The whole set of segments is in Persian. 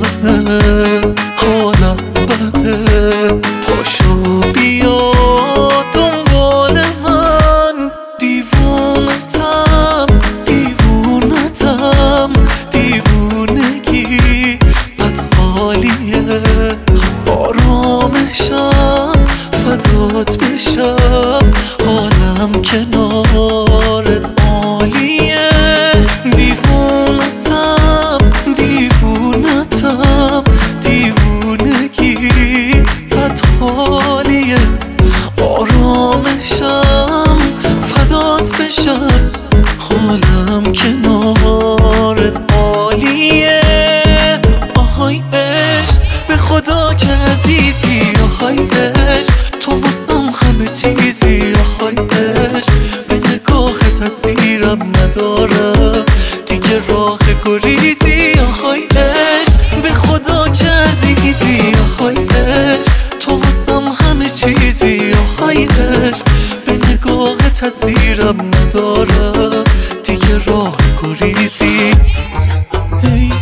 میزنه، حالم بده، پاشو بیا دنبال من. دیوونتم دیوونتم دیوونگی بد حالیه، آرامشم فدات بشم، حالم کنارت عالیه. دیوونتم دیوونتم دیوونگی بد حالیه، آرامشم فدات بشم، حالم کنارت عالیه. آهای عشق به خدا که عزیزی، آهای عشق تو واسم همه چیزی، آهای عشق به نگاه تاثیرم نداره دیگه راه گریزی، آهای عشق به خدا که عزیزی، آهای عشق تو واسم همه چیزی، آهای عشق به نگاه تاثیرم نداره دیگه راه گریزی. ای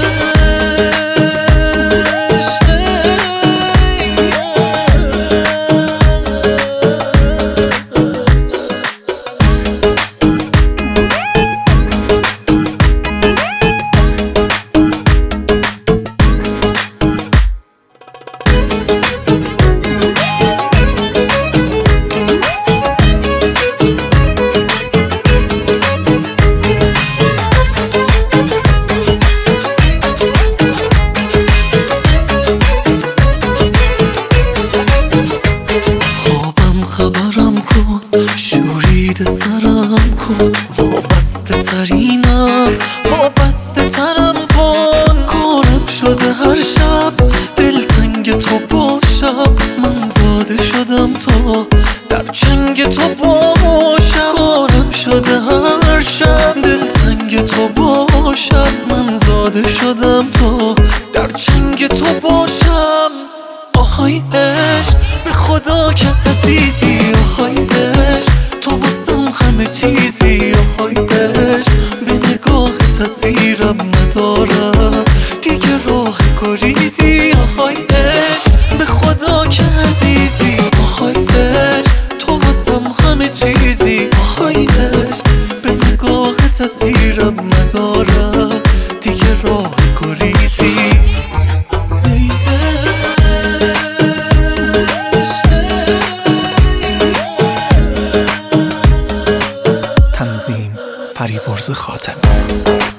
خبرم کن، شورید سرم کن، وابسته ترینم وابسته ترم کن. کارم شده هر شب دلتنگ تو باشم، من زاده شدم تا در چنگ تو باشم. کارم شده هر شب دلتنگ تو باشم، من زاده شدم تا در چنگ تو باشم. آهای عشق به خدا که عزیزی، آهای عشق تو واسم همه چیزی، آهای عشق به نگاه تاثیرم نداره دیگه راه گریزی، آهای عشق به خدا که عزیزی، آهای عشق تو واسم همه چیزی، آهای عشق به نگاه تاثیرم نداره دیگه راه گریزی. تنظیم فریبرز خاتمی.